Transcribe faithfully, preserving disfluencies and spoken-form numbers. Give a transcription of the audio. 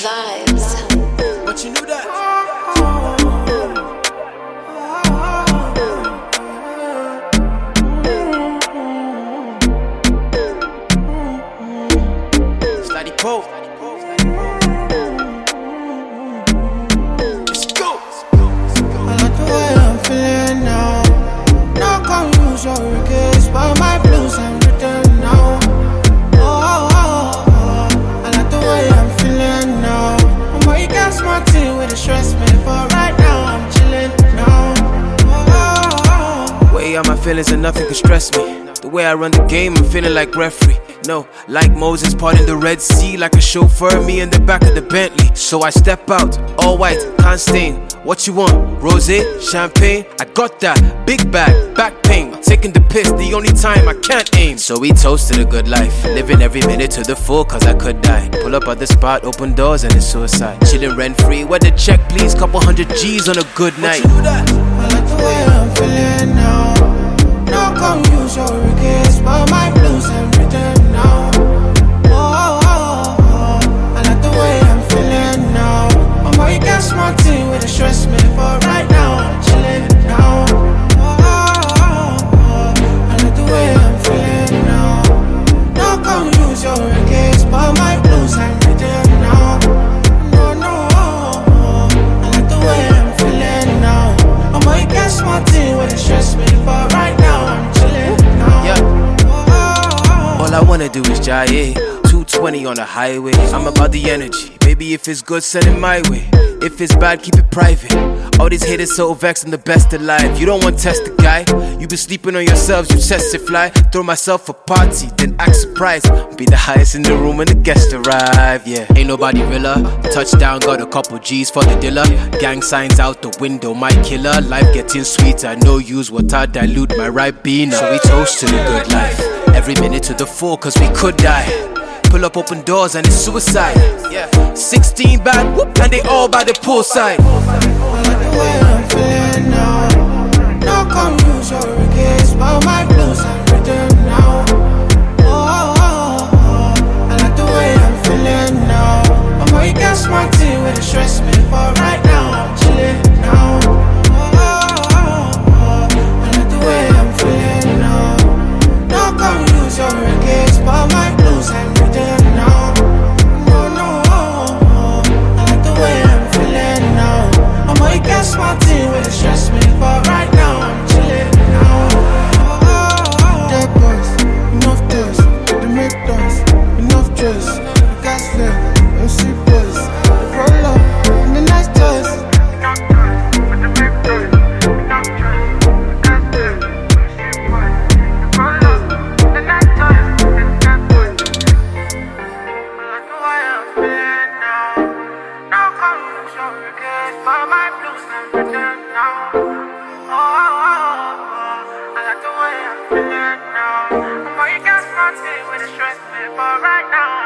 Vibes. But you knew that. Slidey Pope. Let's go. I like the way I'm feeling now. Not gonna use your regrets, but my blues I'm written now. Oh, oh, oh, oh. I like the way I'm feeling now. I'm more you got smart tea with the stress me, but right now I'm chilling now. Oh, oh, oh. Way out my feelings and nothing can stress me. The way I run the game, I'm feeling like referee. No, like Moses parting the Red Sea, like a chauffeur, me in the back of the Bentley. So I step out, all white, can't stain. What you want? Rosé, champagne? I got that. Big bag, back pain. Taking the piss, the only time I can't aim. So we toasted a good life, living every minute to the full, cause I could die. Pull up at the spot, open doors, and it's suicide. Chilling rent free, where the check please? Couple hundred G's on a good night. I like the way I'm feeling now. No come use your regrets, but my blues I'm written now. Oh, oh, oh, oh. I like the way I'm feeling now. I'm more you got smart tea with the stress me, but right now I'm chilling now. Oh, oh, oh, oh. I like the way I'm feeling now. No come use your regrets, but my blues I'm written now. No, no, oh, oh. I like the way I'm feeling now. I'm more you got smart tea with the stress me, but right now I'm chilling now. Yeah. All I wanna do is jaye. two twenty on the highway. I'm about the energy. Baby, if it's good, send it my way. If it's bad, keep it private. All these haters so vexed, I'm the best alive. You don't want to test the guy. You been sleeping on yourselves, you test it fly. Throw myself a party, then act surprised. Be the highest in the room when the guests arrive. Yeah, ain't nobody realer. Touchdown, got a couple G's for the dealer. Gang signs out the window, my killer. Life getting sweeter, no use water, dilute my Ribena. So we toast to the good life. Every minute to the full, cause we could die. Pull up open doors and it's suicide. Yeah, sixteen bad, whoop, and they all by the poolside. I like the way I'm feeling now. No come use your regrets, but my blues I'm written now. Oh, oh, oh, oh. I like the way I'm feeling now. I'm more you got smart tea with the stress me, but right now I'm chilling now. Oh, oh, oh, oh. I like the way I'm feeling now. No come use your regrets, but my blues I'm written now. No, no, oh, oh. I like the way I'm feeling now. I'm more you got smart tea with the stress me, but right now I'm chilling now. Oh, oh, oh. Dead boys, enough dust, they make dance, enough dress, we got slim, M C boys, they roll up, and the nice dust. But my blues I'm written now. Oh, oh, oh, oh. I like the way I'm feeling now. I'm more you got smart tea with the stress me, but right now